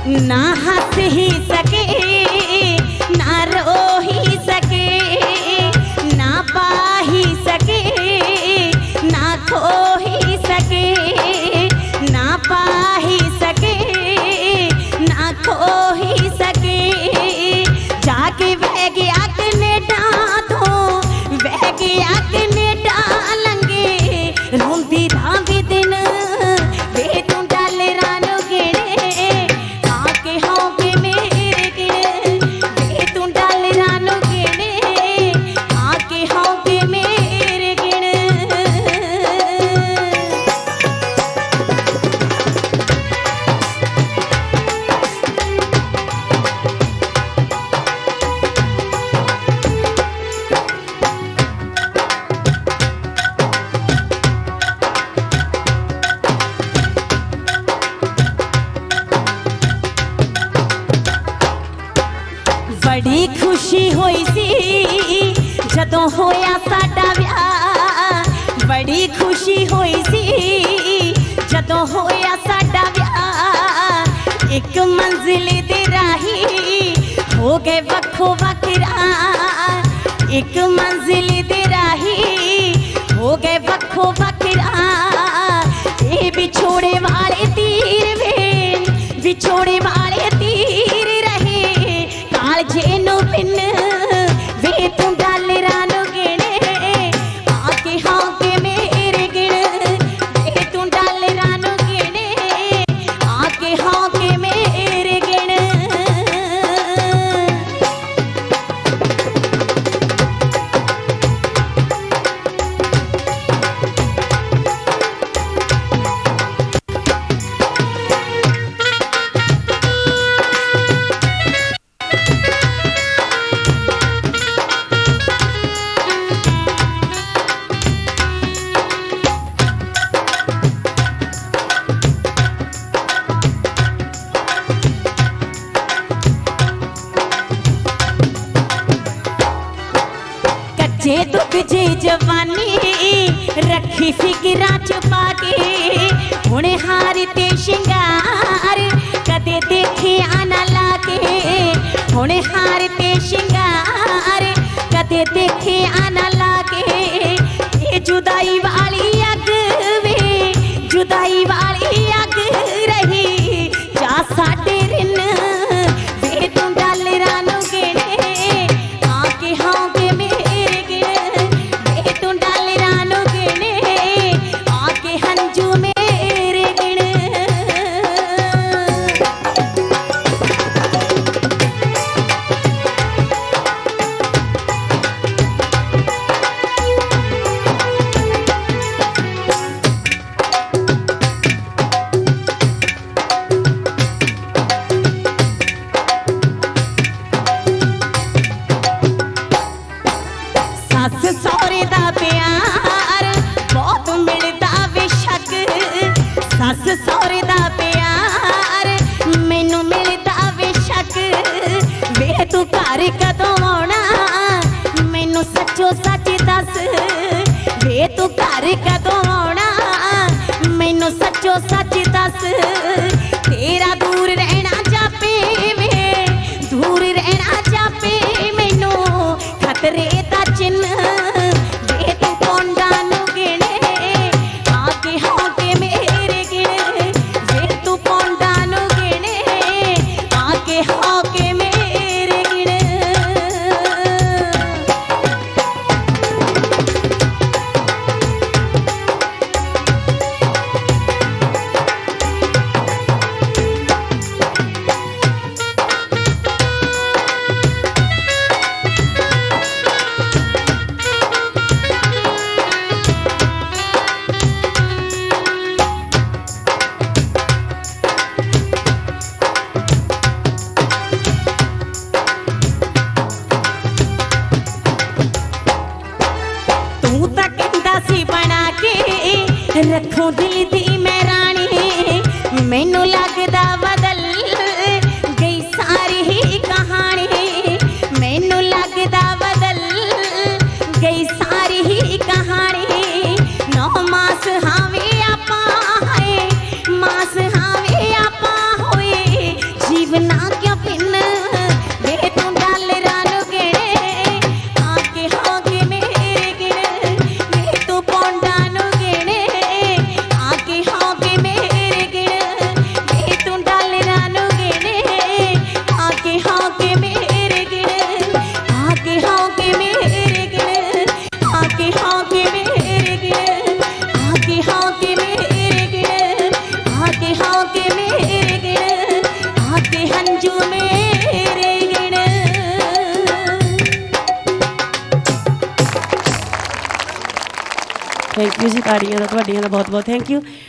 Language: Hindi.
ना हंस ही सके ना रो ही सके ना पा ही सके ना खो ही सके ना पा ही सके ना खो ही सके जाके बह गया कनेडा तो बह गया कनेडा लंगे रोंदी रावी दिन वे तू डाल रानो गिणे आके होके मेरे गिणे वे तू डाल रानो गिणे आके होके मेरे गिणे। बड़ी खुशी होई सी जदों होया साडा व्याह बड़ी खुशी होई सी जदों होया साडा व्याह एक मंजिल दे राही हो गए वक्खो वखरा एक मंजिल दे राही हो गए वक्खो वखरा ये बिछोड़े वाले तीर वे बिछोड़े वाले तीर रहे काल जेनो पिन वे तू डाल रानो गिणे आके होके मेरे गिणे वे तू डाल रानो गिणे आके होके मेरे गिणे। जे दुख जे जवानी रखी फिकरा छुपा के हुणे हार ते शिंगार कदे देखे आना लाके हुणे हार ते शिंगार कदे देखे आना लाके ये जुदाई वाली अग वे जुदाई वाली अग रही जा साडे रिन वे तू डाल रानो गिणे आके होके मेरे गिणे वे तू डाल रानो गिणे आके हंजू मेरे गिणे। सस सौरे दा प्यार बहुत मिलदा बेशक सस सौरे दा प्यार मैनू मिलदा बेशक वे तू घर कदों आउणा मैनू सच्चो सच दस वे तू घर कदों आउणा मैनू सच्चो सच दस तेरा दूर रहना जापे वे दूर रहना जापे मैनू खतरे दा चिन्ह वे तू पौंडा नू गिणे आके होके मेरे गिणे वे तू पौंडा नू गिणे आके होके मेरे गिणे। ताड़ियां दा तुहाडियां दा बहुत बहुत थैंक यू।